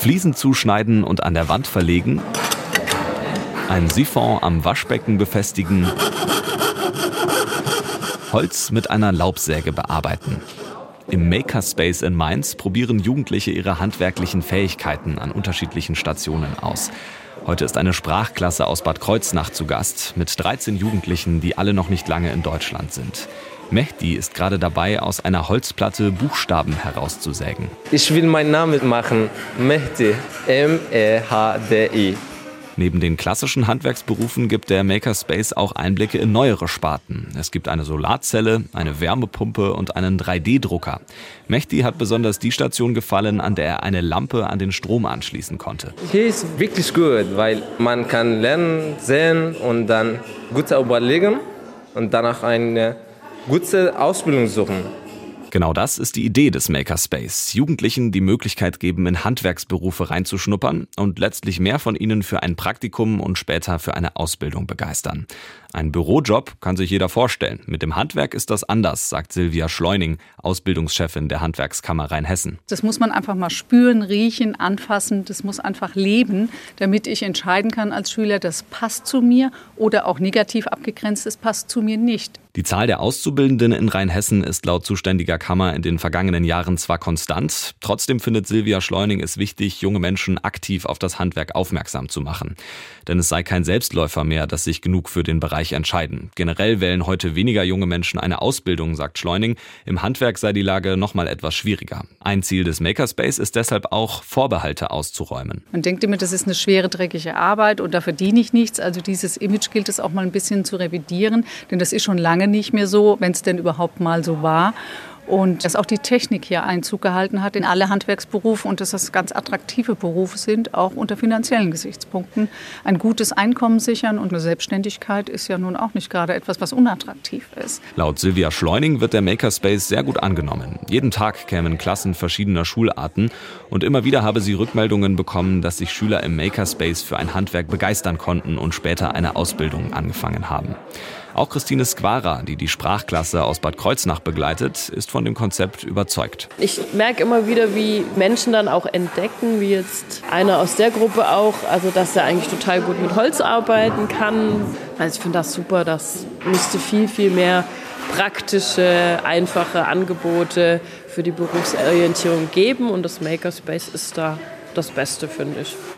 Fliesen zuschneiden und an der Wand verlegen, ein Siphon am Waschbecken befestigen, Holz mit einer Laubsäge bearbeiten. Im Makerspace in Mainz probieren Jugendliche ihre handwerklichen Fähigkeiten an unterschiedlichen Stationen aus. Heute ist eine Sprachklasse aus Bad Kreuznach zu Gast mit 13 Jugendlichen, die alle noch nicht lange in Deutschland sind. Mehdi ist gerade dabei, aus einer Holzplatte Buchstaben herauszusägen. Ich will meinen Namen machen. Mehdi. M-E-H-D-I. Neben den klassischen Handwerksberufen gibt der Makerspace auch Einblicke in neuere Sparten. Es gibt eine Solarzelle, eine Wärmepumpe und einen 3D-Drucker. Mehdi hat besonders die Station gefallen, an der er eine Lampe an den Strom anschließen konnte. Hier ist wirklich gut, weil man kann lernen, sehen und dann gut überlegen und danach eine gute Ausbildung suchen. Genau das ist die Idee des Makerspace. Jugendlichen die Möglichkeit geben, in Handwerksberufe reinzuschnuppern und letztlich mehr von ihnen für ein Praktikum und später für eine Ausbildung begeistern. Ein Bürojob kann sich jeder vorstellen. Mit dem Handwerk ist das anders, sagt Silvia Schleuning, Ausbildungschefin der Handwerkskammer Rheinhessen. Das muss man einfach mal spüren, riechen, anfassen. Das muss einfach leben, damit ich entscheiden kann als Schüler, das passt zu mir oder auch negativ abgegrenzt, das passt zu mir nicht. Die Zahl der Auszubildenden in Rheinhessen ist laut zuständiger Kammer in den vergangenen Jahren zwar konstant, trotzdem findet Silvia Schleuning es wichtig, junge Menschen aktiv auf das Handwerk aufmerksam zu machen. Denn es sei kein Selbstläufer mehr, dass sich genug für den Bereich entscheiden. Generell wählen heute weniger junge Menschen eine Ausbildung, sagt Schleuning. Im Handwerk sei die Lage noch mal etwas schwieriger. Ein Ziel des Makerspace ist deshalb auch, Vorbehalte auszuräumen. Man denkt immer, das ist eine schwere, dreckige Arbeit und da verdiene ich nichts. Also dieses Image gilt es auch mal ein bisschen zu revidieren, denn das ist schon lange nicht mehr so, wenn es denn überhaupt mal so war. Und dass auch die Technik hier Einzug gehalten hat in alle Handwerksberufe und dass das ganz attraktive Berufe sind, auch unter finanziellen Gesichtspunkten. Ein gutes Einkommen sichern und eine Selbstständigkeit ist ja nun auch nicht gerade etwas, was unattraktiv ist. Laut Silvia Schleuning wird der Makerspace sehr gut angenommen. Jeden Tag kämen Klassen verschiedener Schularten und immer wieder habe sie Rückmeldungen bekommen, dass sich Schüler im Makerspace für ein Handwerk begeistern konnten und später eine Ausbildung angefangen haben. Auch Christine Squara, die die Sprachklasse aus Bad Kreuznach begleitet, ist von dem Konzept überzeugt. Ich merke immer wieder, wie Menschen dann auch entdecken, wie jetzt einer aus der Gruppe auch, also dass er eigentlich total gut mit Holz arbeiten kann. Also ich finde das super, das müsste viel, viel mehr praktische, einfache Angebote für die Berufsorientierung geben und das Makerspace ist da das Beste, finde ich.